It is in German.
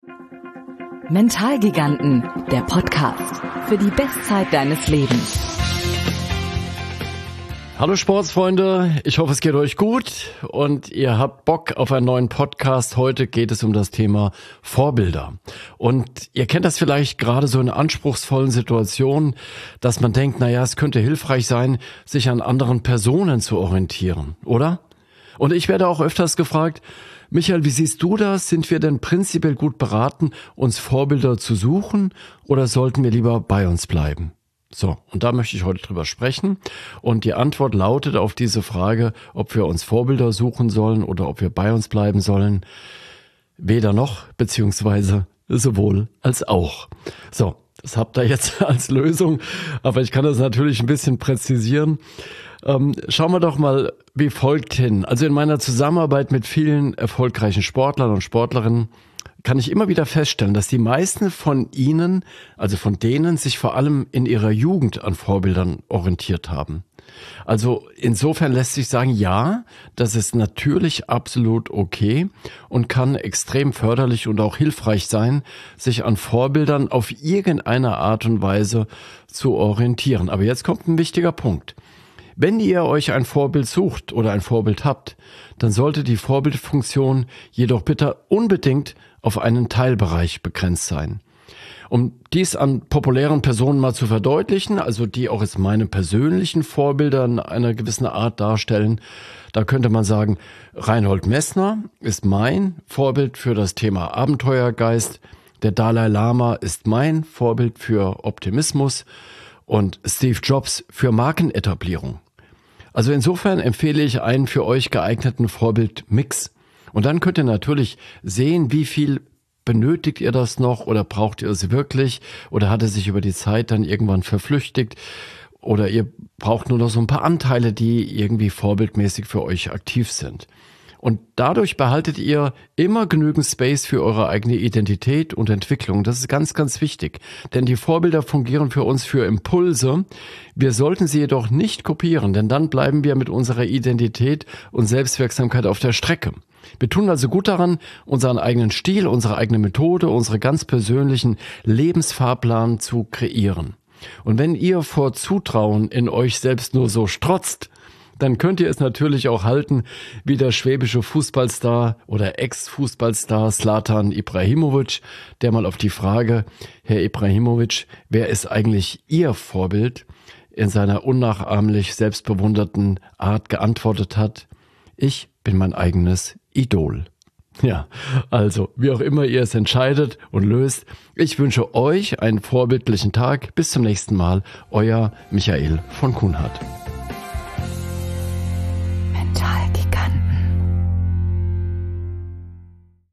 Mentalgiganten, der Podcast für die Bestzeit deines Lebens. Hallo Sportsfreunde, ich hoffe es geht euch gut und ihr habt Bock auf einen neuen Podcast. Heute geht es um das Thema Vorbilder. Und ihr kennt das vielleicht gerade so in anspruchsvollen Situationen, dass man denkt, naja, es könnte hilfreich sein, sich an anderen Personen zu orientieren, oder? Und ich werde auch öfters gefragt, Michael, wie siehst du das? Sind wir denn prinzipiell gut beraten, uns Vorbilder zu suchen oder sollten wir lieber bei uns bleiben? So, und da möchte ich heute drüber sprechen. Und die Antwort lautet auf diese Frage, ob wir uns Vorbilder suchen sollen oder ob wir bei uns bleiben sollen. Weder noch, beziehungsweise sowohl als auch. So, das habt ihr jetzt als Lösung, aber ich kann das natürlich ein bisschen präzisieren. Schauen wir doch mal wie folgt hin. Also in meiner Zusammenarbeit mit vielen erfolgreichen Sportlern und Sportlerinnen kann ich immer wieder feststellen, dass die meisten von ihnen, also von denen, sich vor allem in ihrer Jugend an Vorbildern orientiert haben. Also insofern lässt sich sagen, ja, das ist natürlich absolut okay und kann extrem förderlich und auch hilfreich sein, sich an Vorbildern auf irgendeine Art und Weise zu orientieren. Aber jetzt kommt ein wichtiger Punkt. Wenn ihr euch ein Vorbild sucht oder ein Vorbild habt, dann sollte die Vorbildfunktion jedoch bitte unbedingt auf einen Teilbereich begrenzt sein. Um dies an populären Personen mal zu verdeutlichen, also die auch jetzt meine persönlichen Vorbilder in einer gewissen Art darstellen, da könnte man sagen, Reinhold Messner ist mein Vorbild für das Thema Abenteuergeist, der Dalai Lama ist mein Vorbild für Optimismus und Steve Jobs für Markenetablierung. Also insofern empfehle ich einen für euch geeigneten Vorbildmix. Und dann könnt ihr natürlich sehen, wie viel benötigt ihr das noch oder braucht ihr es wirklich oder hat es sich über die Zeit dann irgendwann verflüchtigt oder ihr braucht nur noch so ein paar Anteile, die irgendwie vorbildmäßig für euch aktiv sind. Und dadurch behaltet ihr immer genügend Space für eure eigene Identität und Entwicklung. Das ist ganz, ganz wichtig. Denn die Vorbilder fungieren für uns für Impulse. Wir sollten sie jedoch nicht kopieren, denn dann bleiben wir mit unserer Identität und Selbstwirksamkeit auf der Strecke. Wir tun also gut daran, unseren eigenen Stil, unsere eigene Methode, unsere ganz persönlichen Lebensfahrplan zu kreieren. Und wenn ihr vor Zutrauen in euch selbst nur so strotzt, dann könnt ihr es natürlich auch halten wie der schwäbische Fußballstar oder Ex-Fußballstar Zlatan Ibrahimovic, der mal auf die Frage, Herr Ibrahimovic, wer ist eigentlich Ihr Vorbild, in seiner unnachahmlich selbstbewunderten Art geantwortet hat, ich bin mein eigenes Idol. Ja, also wie auch immer ihr es entscheidet und löst, ich wünsche euch einen vorbildlichen Tag. Bis zum nächsten Mal, euer Michael von Kuhnhardt.